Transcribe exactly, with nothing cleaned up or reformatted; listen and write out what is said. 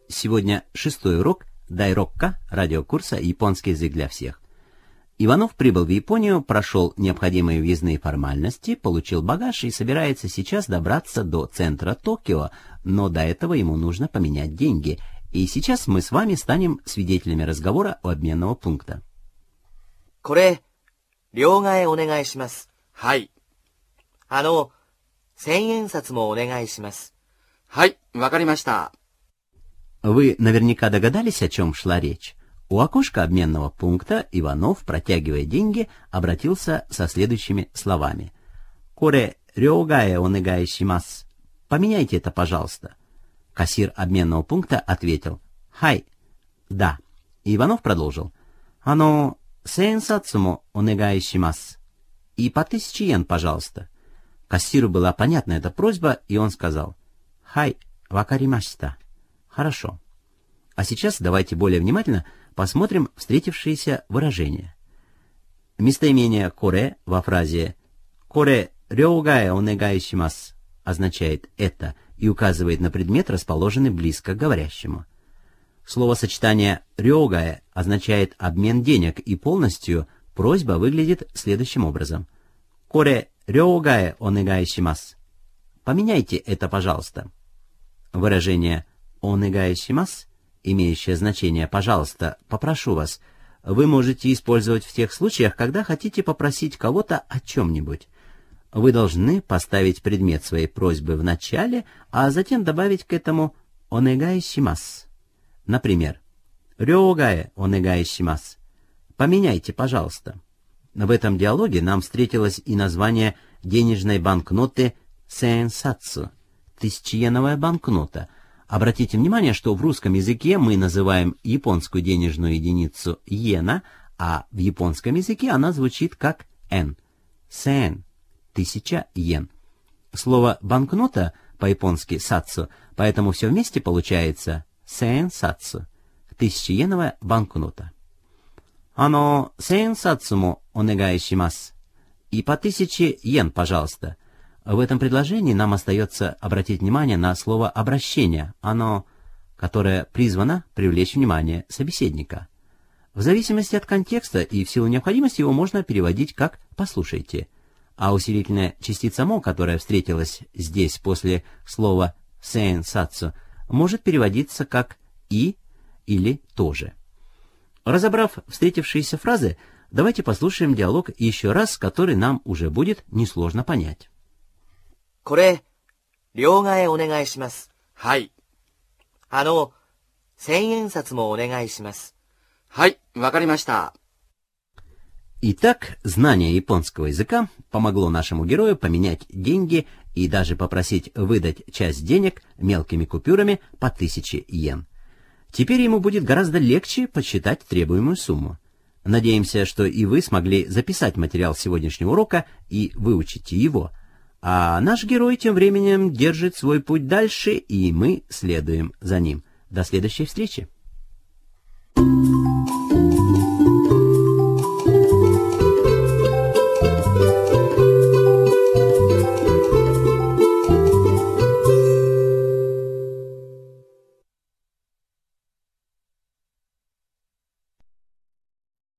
Сегодня шестой урок Дайрокка радиокурса «Японский язык для всех». Иванов прибыл в Японию, прошел необходимые въездные формальности, получил багаж и собирается сейчас добраться до центра Токио, но до этого ему нужно поменять деньги. И сейчас мы с вами станем свидетелями разговора у обменного пункта. これ、両替お願いします。はい。あの、千円札もお願いします。はい、わかりました。 Вы наверняка догадались, о чем шла речь. У окошка обменного пункта Иванов, протягивая деньги, обратился со следующими словами. «Коре рёгае онегай шимас». Поменяйте это, пожалуйста. Кассир обменного пункта ответил. «Хай». «Да». И Иванов продолжил. «Ано, сэнсацумо онегай шимас». И по тысяче йен, пожалуйста. Кассиру была понятна эта просьба, и он сказал. «Хай, вакаримашита». Хорошо. А сейчас давайте более внимательно посмотрим встретившиеся выражения. Местоимение «коре» во фразе «коре рёгае онегай шимас» означает «это» и указывает на предмет, расположенный близко к говорящему. Словосочетание «рёгае» означает обмен денег, и полностью просьба выглядит следующим образом. «Коре рёгае онегай шимас». Поменяйте это, пожалуйста. Выражение «онегай шимас», имеющее значение «пожалуйста», «попрошу вас», вы можете использовать в тех случаях, когда хотите попросить кого-то о чем-нибудь. Вы должны поставить предмет своей просьбы в начале, а затем добавить к этому «онегай шимас». Например, «рёгае онегай шимас». Поменяйте, пожалуйста. В этом диалоге нам встретилось и название денежной банкноты сэнсацу, тысячееновая банкнота. Обратите внимание, что в русском языке мы называем японскую денежную единицу йена, а в японском языке она звучит как эн. Сэн – тысяча йен. Слово «банкнота» по-японски «сацу», поэтому все вместе получается сэн-сацу – тысячееновая банкнота. «Ано, сэн-сацу мо онегай шимас». И по тысяче йен, пожалуйста. В этом предложении нам остается обратить внимание на слово «обращение», оно, которое призвано привлечь внимание собеседника. В зависимости от контекста и в силу необходимости его можно переводить как «послушайте», а усилительная частица «мо», которая встретилась здесь после слова «сэнсацу», может переводиться как «и» или «тоже». Разобрав встретившиеся фразы, давайте послушаем диалог еще раз, который нам уже будет несложно понять. これ、両替お願いします。はい。あの、千円札もお願いします。はい、わかりました。 Итак, знание японского языка помогло нашему герою поменять деньги и даже попросить выдать часть денег мелкими купюрами по тысяче йен. Теперь ему будет гораздо легче подсчитать требуемую сумму. Надеемся, что и вы смогли записать материал сегодняшнего урока и выучите его. А наш герой тем временем держит свой путь дальше, и мы следуем за ним. До следующей встречи!